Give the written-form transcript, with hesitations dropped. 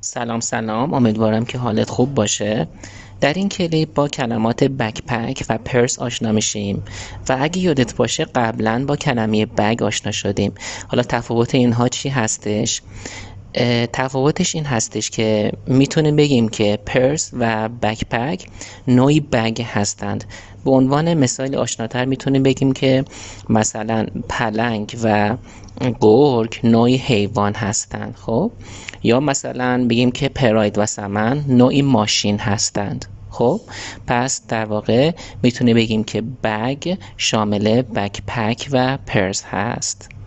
سلام، امیدوارم که حالت خوب باشه. در این کلیپ با کلمات بکپک و پرس آشنا میشیم و اگه یادت باشه قبلا با کلمه بگ آشنا شدیم. حالا تفاوت اینها چی هستش؟ تفاوتش این هستش که میتونیم بگیم که پرس و بکپک نوعی بگ هستند. به عنوان مثال آشناتر میتونیم بگیم که مثلا پلنگ و گرگ نوعی حیوان هستند. خب یا مثلا بگیم که پراید و سمن نوعی ماشین هستند. خب پس در واقع میتونه بگیم که بگ شامل بکپک و پرس هست.